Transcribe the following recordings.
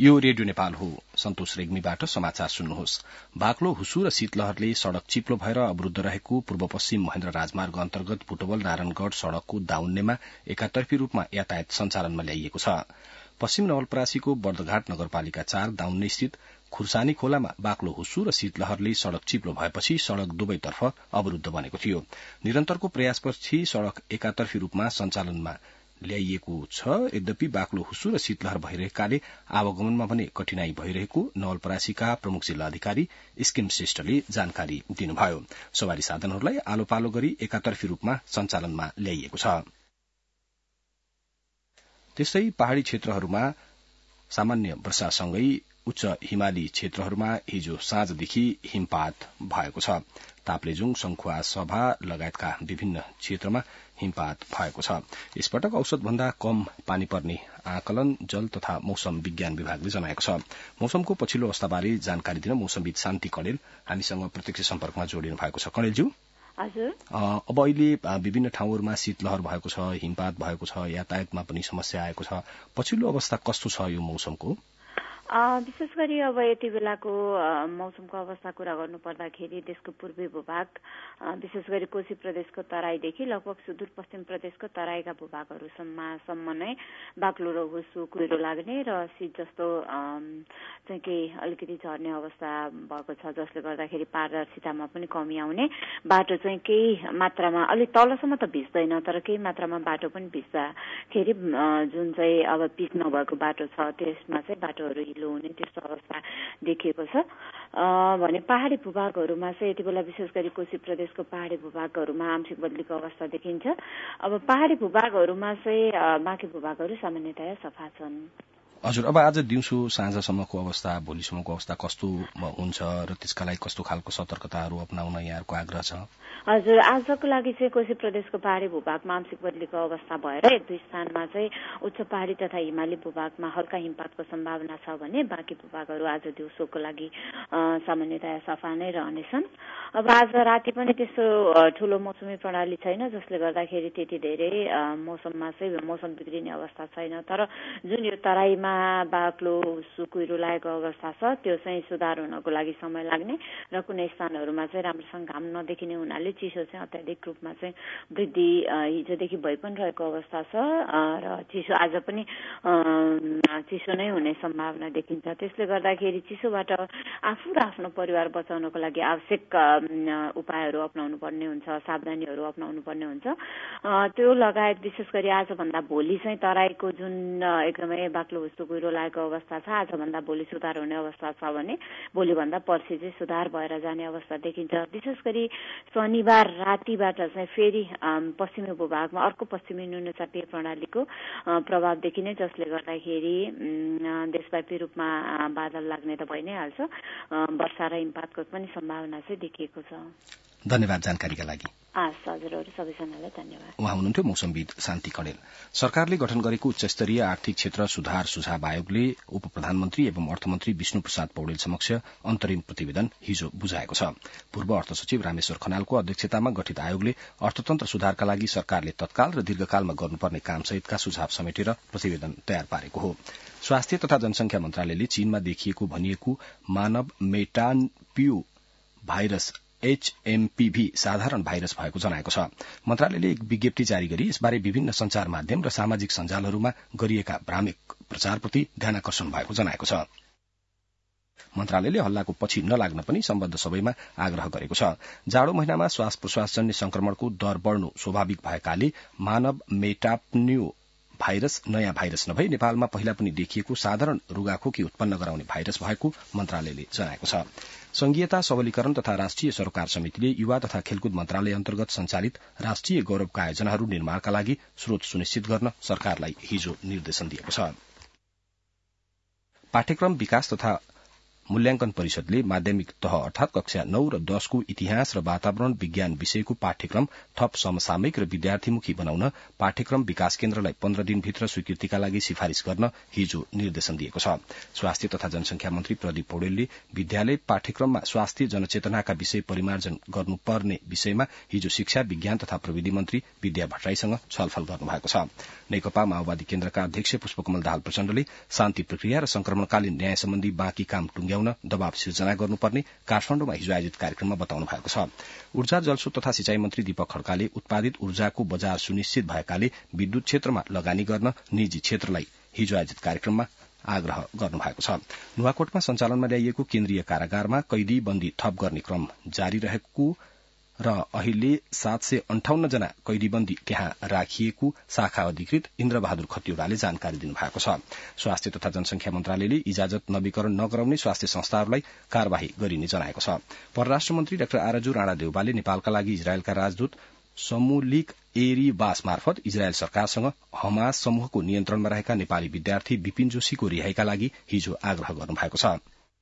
यो रेडियो नेपाल हो। सन्तोष रेग्मीबाट समाचार सुन्नुहोस्। बाक्लो हुसु र शीतलहरले सड़क चिप्लो भएर अवरूद्ध रहेको पूर्व पश्चिम महेन्द्र राजमार्ग अन्तर्गत बुटवल नारायणगढ़ सड़कको दाउन्नेमा एकातर्फी रूपमा यातायात सञ्चालनमा ल्याइएको छ। पश्चिम नवलपरासीको बर्दघाट नगरपालिका 4 दाउन्ने स्थित खुर्सानी खोलामा बाक्लो हुसु र शीतलहरले सड़क चिप्लो भएपछि सड़क दुवैतर्फ अवरूद्ध बनेको थियो। निरन्तरको प्रयासपछि सड़क एकातर्फी रूपमा सञ्चालनमा ल्याइएको छ। यद्यपि बाक्लो हुसु र शीतलहर भइरहेकाले आवागमनमा भने कठिनाई भइरहेको नवलपरासीका प्रमुख जिल्ला अधिकारी स्किम श्रेष्ठले जानकारी दिनुभयो। सवारी साधनहरूलाई आलो पालो गरी एकातर्फी रूपमा सञ्चालनमा ल्याइएको छ। त्यस्तै पहाड़ी क्षेत्रहरूमा सामान्य वर्षासँगै उच्च हिमाली क्षेत्रहरूमा हिजो साँझदेखि हिमपात भएको छ। ताप्लेजुङ, संखुवा, सभा लगायतका विभिन्न क्षेत्रमा हिमपात भएको छ। यसपटक औसतभन्दा कम पानी पर्ने आकलन जल तथा मौसम विज्ञान विभागले जनाएको छ। मौसमको पछिल्लो अवस्थाबारे जानकारी दिन मौसमविद शान्ति कणेल हामीसँग प्रत्यक्ष सम्पर्कमा जोडिनु भएको छ। कणेलज्यू, हजुर, अब अहिले विभिन्न ठाउँहरूमा शीतलहर भएको छ, हिमपात भएको छ, यातायातमा पनि समस्या आएको छ। पछिल्लो अवस्था कस्तो छ यो मौसमको? विशेष गरी अब यति बेलाको मौसमको अवस्था कुरा गर्नु पर्दाखेरि देशको पूर्वी भूभाग विशेष गरी कोशी प्रदेशको तराईदेखि लगभग सुदूरपश्चिम प्रदेशको तराईका भूभागहरूसम्म नै बाक्लो र हुसु कुहिरो लाग्ने र शीत जस्तो चाहिँ केही अलिकति झर्ने अवस्था भएको छ, जसले गर्दाखेरि पारदर्शितामा पनि कमी आउने, बाटो चाहिँ केही मात्रामा अलिक तलसम्म त भिज्दैन तर केही मात्रामा बाटो पनि भिज्दाखेरि जुन चाहिँ अब पिच नभएको बाटो छ त्यसमा चाहिँ बाटोहरू हिलो हुने त्यस्तो अवस्था देखिएको छ। भने पहाड़ी भूभागहरूमा चाहिँ यति बेला विशेष गरी कोशी प्रदेशको पहाड़ी भूभागहरूमा आंशिक बदलीको अवस्था देखिन्छ। अब पहाड़ी भूभागहरूमा चाहिँ बाँकी भूभागहरू सामान्यतया सफा छन्। हजुर, अब आज दिउँसो साँझसम्मको अवस्था, भोलिसम्मको अवस्था कस्तो हुन्छ र त्यसका लागि कस्तो खालको सतर्कताहरू अपनाउन यहाँहरूको आग्रह छ? हजुर, आजको लागि चाहिँ कोशी प्रदेशको पहाड़ी भूभागमा आंशिक बदलीको अवस्था भएर एक दुई स्थानमा चाहिँ उच्च पहाड़ी तथा हिमाली भूभागमा हल्का हिमपातको सम्भावना छ भने बाँकी भूभागहरू आज दिउँसोको लागि सामान्यतया सफा नै रहनेछन्। अब आज राति पनि त्यस्तो ठूलो मौसमी प्रणाली छैन जसले गर्दाखेरि त्यति धेरै मौसममा चाहिँ मौसम बिग्रिने अवस्था छैन। तर जुन यो तराईमा बाक्लो हुसु कुहिरो लागेको अवस्था छ त्यो चाहिँ सुधार हुनको लागि समय लाग्ने र कुनै स्थानहरूमा चाहिँ राम्रोसँग घाम नदेखिने हुनाले चिसो चाहिँ अत्याधिक रूपमा चाहिँ वृद्धि हिजोदेखि भइ पनि रहेको अवस्था छ र चिसो आज पनि चिसो नै हुने सम्भावना देखिन्छ। त्यसले गर्दाखेरि चिसोबाट आफू र आफ्नो परिवार बचाउनको लागि आवश्यक उपायहरू अपनाउनु पर्ने हुन्छ, सावधानीहरू अपनाउनु पर्ने हुन्छ। त्यो लगायत विशेष गरी आजभन्दा भोलि चाहिँ तराईको जुन एकदमै बाक्लो हुसु कुहिरो लागेको अवस्था छ आजभन्दा भोलि सुधार हुने अवस्था छ भने भोलिभन्दा पर्सि चाहिँ सुधार भएर जाने अवस्था देखिन्छ। विशेष गरी शनिबार रातिबाट चाहिँ फेरि पश्चिमी भूभागमा अर्को पश्चिमी न्यूनचापीय प्रणालीको प्रभाव देखिने, जसले गर्दाखेरि देशव्यापी रूपमा बादल लाग्ने त भइ नै हाल्छ, वर्षा र हिमपातको पनि सम्भावना चाहिँ देखिएको छ। धन्यवाद जानकारीका लागि। हजुरहरू सबैजनालाई धन्यवाद। उहाँ हुनुहुन्थ्यो मौसमविद शान्ति कणेल। सरकारले गठन गरेको उच्चस्तरीय आर्थिक क्षेत्र सुधार सुझाव आयोगले उप प्रधानमन्त्री एवं अर्थमन्त्री विष्णु प्रसाद पौडेल समक्ष अन्तरिम प्रतिवेदन हिजो बुझाएको छ। पूर्व अर्थ सचिव रामेश्वर खनालको अध्यक्षतामा गठित आयोगले अर्थतन्त्र सुधारका लागि सरकारले तत्काल र दीर्घकालमा गर्नुपर्ने काम सहितका सुझाव समेटेर प्रतिवेदन तयार पारेको हो। स्वास्थ्य तथा जनसंख्या मन्त्रालयले चीनमा देखिएको भनिएको मानव मेटान्प्यू भाइरस HMPV साधारण भाइरस भएको जनाएको छ। मन्त्रालयले एक विज्ञप्ति जारी गरी यसबारे विभिन्न संचार माध्यम र सामाजिक सञ्जालहरूमा गरिएका भ्रामक प्रचारप्रति ध्यानाकर्षण भएको जनाएको छ। मन्त्रालयले हल्लाको पछि नलाग्न पनि सम्बद्ध सबैमा आग्रह गरेको छ। जाडो महिनामा श्वास प्रश्वासजन्य संक्रमणको दर बढ़नु स्वाभाविक भएकाले मानव मेटाप्न्यू भाइरस नयाँ भाइरस नभई नेपालमा पहिला पनि देखिएको साधारण रुगाखोकी उत्पन्न गराउने भाइरस भएको मन्त्रालयले जनाएको छ। संघीयता सबलीकरण तथा राष्ट्रिय सरोकार समितिले युवा तथा खेलकुद मन्त्रालय अन्तर्गत सञ्चालित राष्ट्रिय गौरवका आयोजनाहरू निर्माणका लागि स्रोत सुनिश्चित गर्न सरकारलाई हिजो निर्देशन दिएको छ। पाठ्यक्रम विकास तथा मूल्याङ्कन परिषदले माध्यमिक तह अर्थात कक्षा 9 र 10 को इतिहास र वातावरण विज्ञान विषयको पाठ्यक्रम थप समसामयिक र विद्यार्थीमुखी बनाउन पाठ्यक्रम विकास केन्द्रलाई 15 दिनभित्र स्वीकृतिका लागि सिफारिश गर्न हिजो निर्देशन दिएको छ। स्वास्थ्य तथा जनसंख्या मन्त्री प्रदीप पौडेलले विद्यालय पाठ्यक्रममा स्वास्थ्य जनचेतनाका विषय परिमार्जन गर्नुपर्ने विषयमा हिजो शिक्षा विज्ञान तथा प्रविधि मन्त्री विद्या भट्टराईसँग छलफल गर्नुभएको छ। नेकपा माओवादी केन्द्रका अध्यक्ष पुष्पकमल दाहाल प्रचण्डले शान्ति प्रक्रिया र संक्रमणकालीन न्याय सम्बन्धी बाँकी काम टुंग्याउन दबाव सिर्जना गर्नुपर्ने काठमाडौँमा हिजो आयोजित कार्यक्रममा बताउनु भएको छ। ऊर्जा जलस्रोत तथा सिंचाई मन्त्री दीपक खड्काले उत्पादित ऊर्जाको बजार सुनिश्चित भएकाले विद्युत क्षेत्रमा लगानी गर्न निजी क्षेत्रलाई हिजो आयोजित कार्यक्रममा आग्रह गर्नुभएको छ। नुवाकोटमा सञ्चालनमा ल्याइएको केन्द्रीय कारागारमा कैदी बन्दी थप गर्ने क्रम जारी रहेको र अहिले 758 जना कैदीबन्दी त्यहाँ राखिएको शाखा अधिकृत इन्द्रबहादुर खतिवड़ाले जानकारी दिनुभएको छ। स्वास्थ्य तथा जनसंख्या मन्त्रालयले इजाजत नवीकरण नगराउने स्वास्थ्य संस्थाहरूलाई कार्यवाही गरिने जनाएको छ। परराष्ट्र मन्त्री डाक्टर आरजु राणा देउवाले नेपालका लागि इजरायलका राजदूत समुलिक एरीबास मार्फत इजरायल सरकारसँग हमास समूहको नियन्त्रणमा रहेका नेपाली विद्यार्थी विपिन जोशीको रिहाईका लागि हिजो आग्रह गर्नुभएको छ।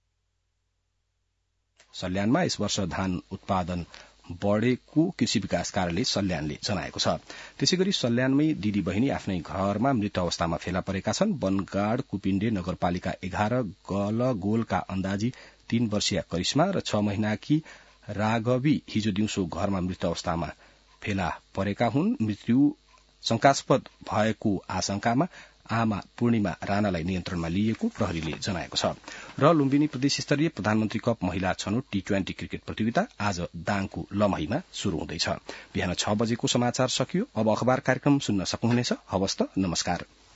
सल्यानमा यस वर्ष धान उत्पादन बढ़ेको कृषि विकास कार्यालय सल्यानले जनाएको छ। त्यसैगरी सल्यानमै दिदी बहिनी आफ्नै घरमा मृत अवस्थामा फेला परेका छन्। बनगाड कुपिण्डे नगरपालिका 11 गलगोलका अन्दाजी 3 वर्षीय करिश्मा र 6 महिनाकी राघवी हिजो दिउँसो घरमा मृत अवस्थामा फेला परेका हुन्। मृत्यु शंकास्पद भएको आशंकामा आमा पूर्णिमा राणालाई नियन्त्रणमा लिएको प्रहरीले जनाएको छ। र लुम्बिनी प्रदेश स्तरीय प्रधानमन्त्री कप महिला छनौट T20 क्रिकेट प्रतियोगिता आज दाङको लमहीमा शुरू हुँदैछ। बिहान 6 बजेको समाचार सकियो। अब अखबार कार्यक्रम सुन्न सक्नुहुनेछ। हवस् त, नमस्कार।